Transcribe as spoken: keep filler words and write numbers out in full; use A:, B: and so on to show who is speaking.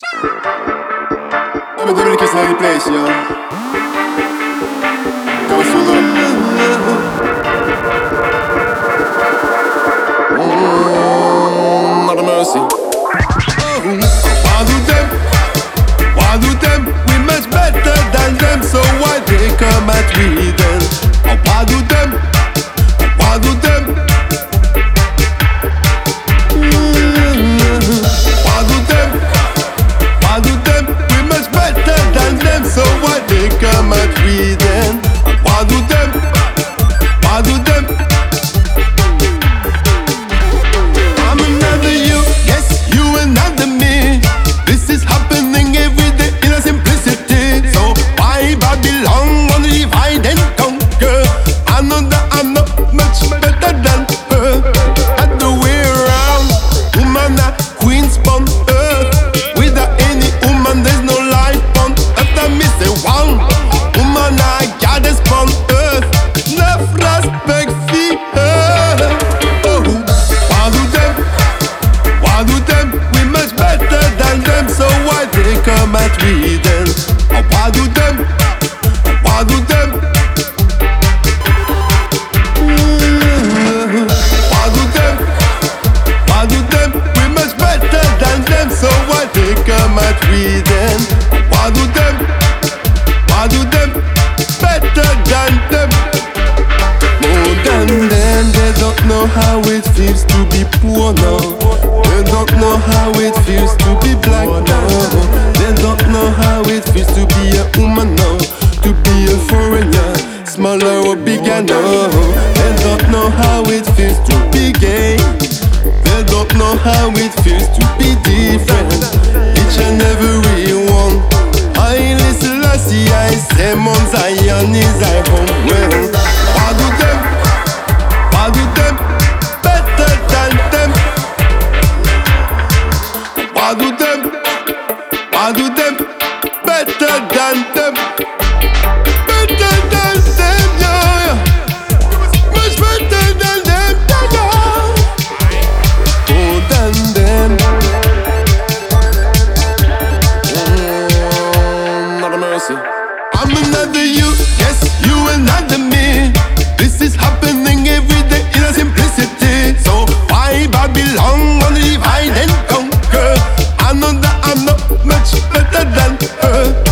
A: I'm a double kiss on the place, yo. Go solo. Mm, not a mercy. Oh, why do them? Why do them? We much better than them, so why they come at we then? Oh, why do them? Why do them? Mm, why do them? Why do them? We much better than them, so why they come at we then? Why do them? Why do them? I'm another you, yes, you another me. This is happening every day in a simplicity. So why Babylon on the divide and conquer? I know that I'm not much better than her. Other way around, woman a queen spawn earth. Without any woman, there's no life on earth. I miss a one woman a goddess on earth. Enough respect for her. Oh, why do them? Why do them? We much better than them, so why they come at we then? Oh, why do them? Why do them? Mm, why do them? Why do them? We much better than them, so why they come at we then? Why do them? Why do them? Better than them. More than them, they don't know how it feels to be poor now. They don't know how it feels to be black now. They don't know how it feels to be a woman now. To be a foreigner, smaller or bigger now. They don't know how it feels to be gay. They don't know how it feels to be different. Each and every one. I listen, I see, I say, Mount Zion is I home. Well, why do them? Why do them? Better than them. Why do them? Why do them? Better than them. Better than them, yeah, yeah. Much better than them, yeah, yeah. More than them. Mm, not a mercy. I'm another you, yes, you another me. This is happening every day in a simplicity. So why Babylon on the divide and conquer? I know that I'm not much better than her.